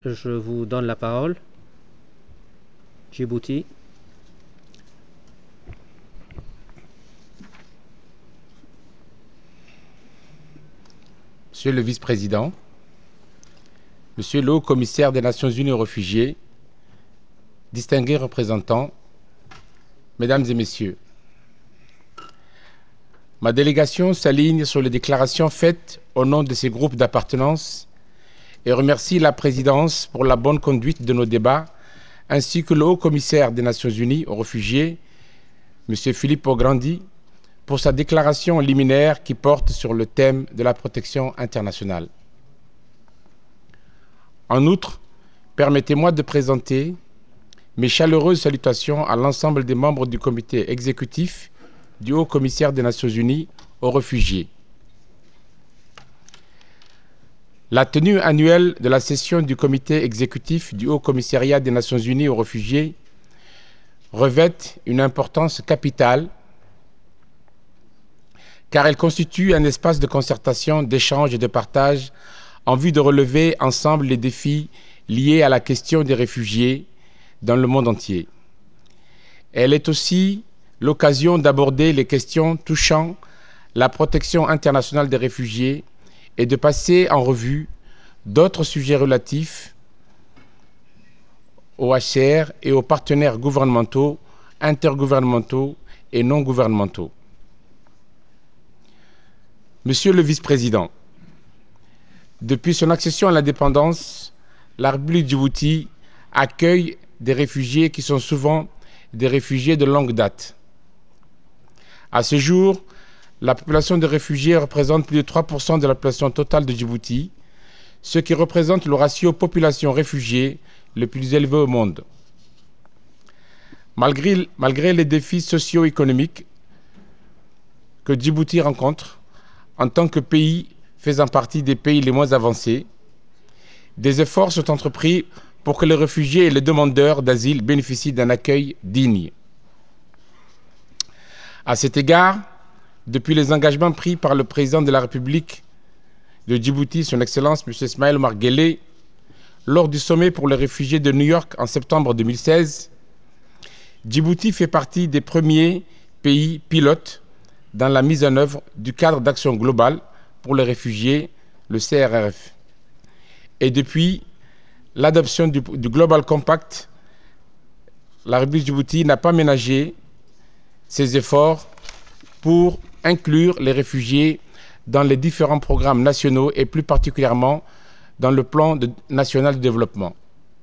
Je vous donne la parole. Djibouti. Monsieur le vice-président, Monsieur le haut-commissaire des Nations Unies aux réfugiés, distingués représentants, Mesdames et Messieurs, ma délégation s'aligne sur les déclarations faites au nom de ces groupes d'appartenance et remercie la présidence pour la bonne conduite de nos débats, ainsi que le haut-commissaire des Nations Unies aux réfugiés, Monsieur Filippo Grandi, pour sa déclaration liminaire qui porte sur le thème de la protection internationale. En outre, permettez-moi de présenter mes chaleureuses salutations à l'ensemble des membres du comité exécutif du Haut-Commissaire des Nations Unies aux réfugiés. La tenue annuelle de la session du comité exécutif du Haut-Commissariat des Nations Unies aux réfugiés revêt une importance capitale car elle constitue un espace de concertation, d'échange et de partage en vue de relever ensemble les défis liés à la question des réfugiés dans le monde entier. Elle est aussi l'occasion d'aborder les questions touchant la protection internationale des réfugiés et de passer en revue d'autres sujets relatifs au HCR et aux partenaires gouvernementaux, intergouvernementaux et non gouvernementaux. Monsieur le vice-président, depuis son accession à l'indépendance, la République du Djibouti accueille des réfugiés qui sont souvent des réfugiés de longue date. À ce jour, la population de réfugiés représente plus de 3% de la population totale de Djibouti, ce qui représente le ratio population-réfugiés le plus élevé au monde. Malgré les défis socio-économiques que Djibouti rencontre, en tant que pays faisant partie des pays les moins avancés, des efforts sont entrepris pour que les réfugiés et les demandeurs d'asile bénéficient d'un accueil digne. À cet égard, depuis les engagements pris par le président de la République de Djibouti, son Excellence M. Ismaël Omar Guelleh, lors du sommet pour les réfugiés de New York en septembre 2016, Djibouti fait partie des premiers pays pilotes dans la mise en œuvre du cadre d'action globale pour les réfugiés, le CRRF. Et depuis l'adoption du Global Compact, la République de Djibouti n'a pas ménagé ses efforts pour inclure les réfugiés dans les différents programmes nationaux et plus particulièrement dans le plan national de développement.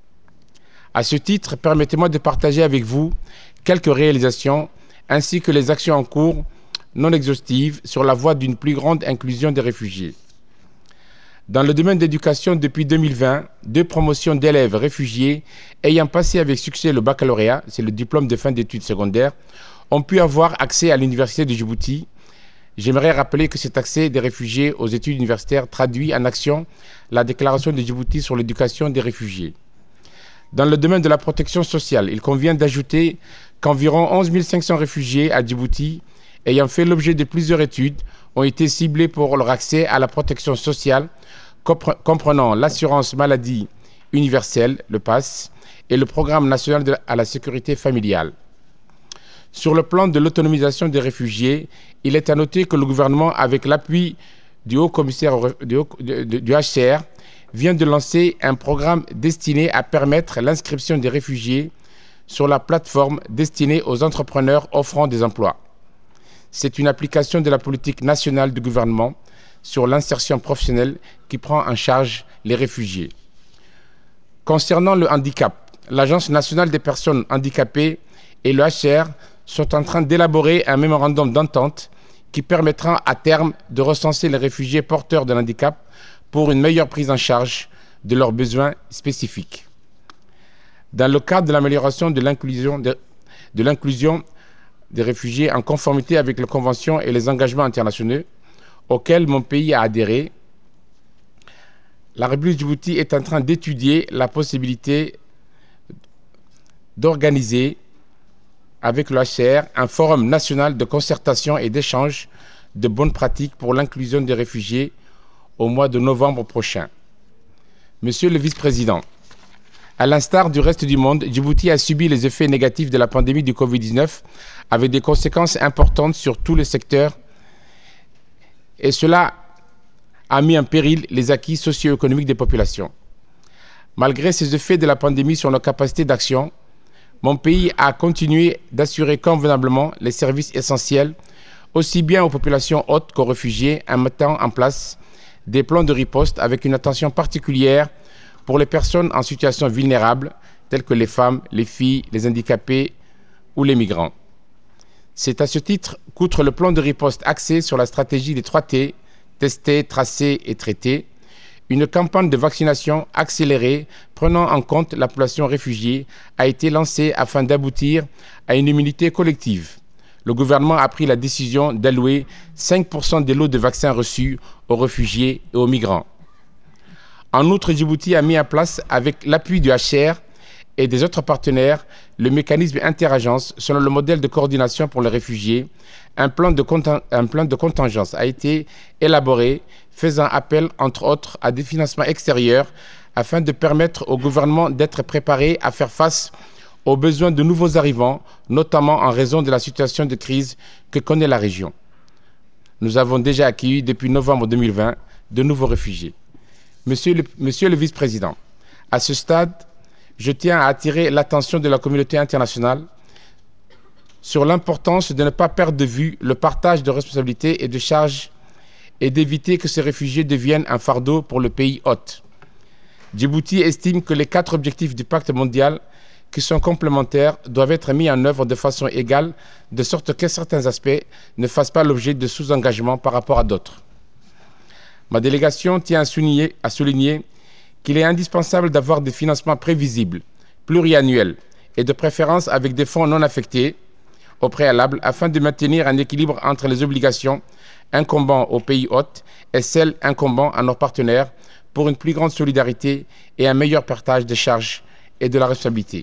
À ce titre, permettez-moi de partager avec vous quelques réalisations ainsi que les actions en cours non exhaustives sur la voie d'une plus grande inclusion des réfugiés. Dans le domaine de l'éducation, depuis 2020, 2 promotions d'élèves réfugiés ayant passé avec succès le baccalauréat, c'est le diplôme de fin d'études secondaires, ont pu avoir accès à l'université de Djibouti. J'aimerais rappeler que cet accès des réfugiés aux études universitaires traduit en action la déclaration de Djibouti sur l'éducation des réfugiés. Dans le domaine de la protection sociale, il convient d'ajouter qu'environ 11 500 réfugiés à Djibouti, ayant fait l'objet de plusieurs études, ont été ciblés pour leur accès à la protection sociale, comprenant l'assurance maladie universelle, le PASS, et le programme national à la sécurité familiale. Sur le plan de l'autonomisation des réfugiés, il est à noter que le gouvernement, avec l'appui du haut-commissaire du HCR, vient de lancer un programme destiné à permettre l'inscription des réfugiés sur la plateforme destinée aux entrepreneurs offrant des emplois. C'est une application de la politique nationale du gouvernement sur l'insertion professionnelle qui prend en charge les réfugiés. Concernant le handicap, l'Agence nationale des personnes handicapées et le HCR sont en train d'élaborer un mémorandum d'entente qui permettra à terme de recenser les réfugiés porteurs d'un handicap pour une meilleure prise en charge de leurs besoins spécifiques. Dans le cadre de l'amélioration de l'inclusion des réfugiés en conformité avec les conventions et les engagements internationaux auxquels mon pays a adhéré, la République de Djibouti est en train d'étudier la possibilité d'organiser avec le HCR un forum national de concertation et d'échange de bonnes pratiques pour l'inclusion des réfugiés au mois de novembre prochain. Monsieur le vice-président, À l'instar du reste du monde, Djibouti a subi les effets négatifs de la pandémie du Covid-19 avec des conséquences importantes sur tous les secteurs et cela a mis en péril les acquis socio-économiques des populations. Malgré ces effets de la pandémie sur nos capacités d'action, mon pays a continué d'assurer convenablement les services essentiels aussi bien aux populations hôtes qu'aux réfugiés en mettant en place des plans de riposte avec une attention particulière pour les personnes en situation vulnérable, telles que les femmes, les filles, les handicapés ou les migrants. C'est à ce titre qu'outre le plan de riposte axé sur la stratégie des 3T, tester, tracer et traiter, une campagne de vaccination accélérée prenant en compte la population réfugiée a été lancée afin d'aboutir à une immunité collective. Le gouvernement a pris la décision d'allouer 5% des lots de vaccins reçus aux réfugiés et aux migrants. En outre, Djibouti a mis en place, avec l'appui du HCR et des autres partenaires, le mécanisme interagence selon le modèle de coordination pour les réfugiés. Un plan de contingence a été élaboré, faisant appel, entre autres, à des financements extérieurs afin de permettre au gouvernement d'être préparé à faire face aux besoins de nouveaux arrivants, notamment en raison de la situation de crise que connaît la région. Nous avons déjà accueilli depuis novembre 2020 de nouveaux réfugiés. Monsieur le vice-président, à ce stade, je tiens à attirer l'attention de la communauté internationale sur l'importance de ne pas perdre de vue le partage de responsabilités et de charges et d'éviter que ces réfugiés deviennent un fardeau pour le pays hôte. Djibouti estime que les 4 objectifs du pacte mondial, qui sont complémentaires, doivent être mis en œuvre de façon égale, de sorte que certains aspects ne fassent pas l'objet de sous-engagement par rapport à d'autres. Ma délégation tient à souligner qu'il est indispensable d'avoir des financements prévisibles, pluriannuels et de préférence avec des fonds non affectés au préalable afin de maintenir un équilibre entre les obligations incombant aux pays hôtes et celles incombant à nos partenaires pour une plus grande solidarité et un meilleur partage des charges et de la responsabilité.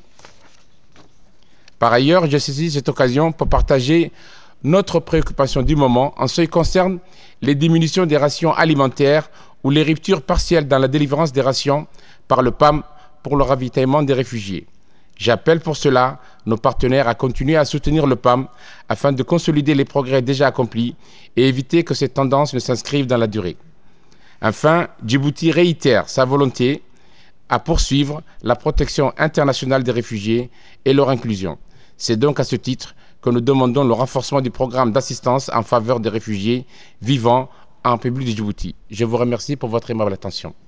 Par ailleurs, je saisis cette occasion pour partager notre préoccupation du moment en ce qui concerne les diminutions des rations alimentaires ou les ruptures partielles dans la délivrance des rations par le PAM pour le ravitaillement des réfugiés. J'appelle pour cela nos partenaires à continuer à soutenir le PAM afin de consolider les progrès déjà accomplis et éviter que ces tendances ne s'inscrivent dans la durée. Enfin, Djibouti réitère sa volonté à poursuivre la protection internationale des réfugiés et leur inclusion. C'est donc à ce titre que nous demandons le renforcement du programme d'assistance en faveur des réfugiés vivant en République de Djibouti. Je vous remercie pour votre aimable attention.